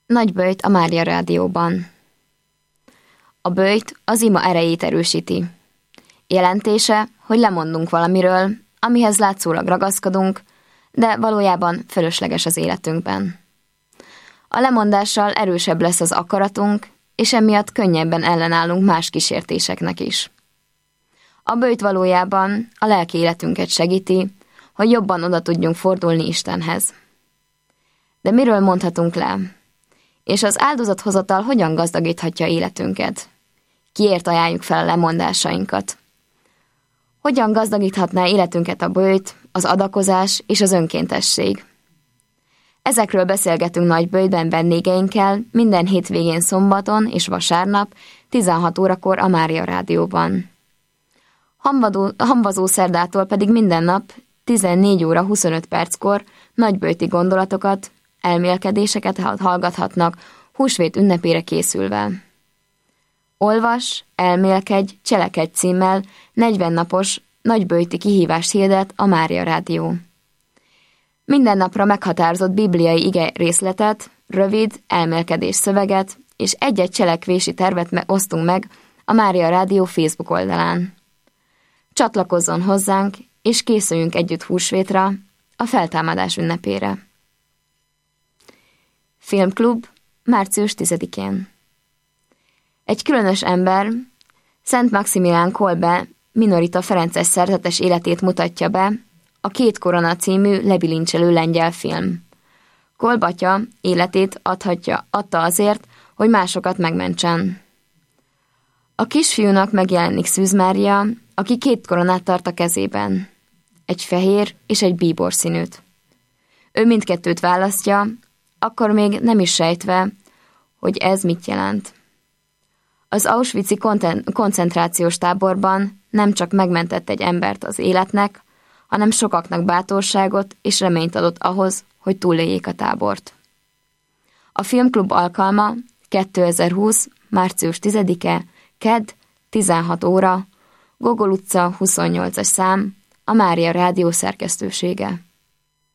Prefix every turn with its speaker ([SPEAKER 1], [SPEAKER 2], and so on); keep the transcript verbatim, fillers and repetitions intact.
[SPEAKER 1] Nagy böjt a Mária Rádióban. A böjt az ima erejét erősíti. Jelentése, hogy lemondunk valamiről, amihez látszólag ragaszkodunk, de valójában fölösleges az életünkben. A lemondással erősebb lesz az akaratunk, és emiatt könnyebben ellenállunk más kísértéseknek is. A böjt valójában a lelki életünket segíti, hogy jobban oda tudjunk fordulni Istenhez. De miről mondhatunk le? És az áldozathozatal hogyan gazdagíthatja életünket? Kiért ajánljuk fel a lemondásainkat? Hogyan gazdagíthatná életünket a böjt, az adakozás és az önkéntesség? Ezekről beszélgetünk Nagyböjtben vendégeinkkel minden hétvégén szombaton és vasárnap tizenhat órakor a Mária Rádióban. Hamvadó, hamvazó szerdától pedig minden nap tizennégy óra huszonöt perckor nagyböjti gondolatokat, elmélkedéseket hallgathatnak húsvét ünnepére készülve. Olvas, elmélkedj, cselekedj címmel negyven napos nagyböjti kihívást hirdet a Mária Rádió. Minden napra meghatározott bibliai ige részletet, rövid elmélkedés szöveget és egy-egy cselekvési tervet me- osztunk meg a Mária Rádió Facebook oldalán. Csatlakozzon hozzánk, és készüljünk együtt húsvétra, a feltámadás ünnepére. Filmklub, március tizedikén. Egy különös ember, Szent Maximilián Kolbe Minorita Ferences szerzetes életét mutatja be a Két korona című lebilincselő lengyel film. Kolbe atya életét adhatja, adta azért, hogy másokat megmentsen. A kisfiúnak megjelenik Szűz Mária, aki két koronát tart a kezében. Egy fehér és egy bíbor színűt. Ő mindkettőt választja, akkor még nem is sejtve, hogy ez mit jelent. Az auschwitzi koncentrációs táborban nem csak megmentett egy embert az életnek, hanem sokaknak bátorságot és reményt adott ahhoz, hogy túléljék a tábort. A filmklub alkalma kétezer-húsz. március tizedike, kedd, tizenhat óra, Gogol utca huszonnyolcas szám, a Mária Rádió szerkesztősége.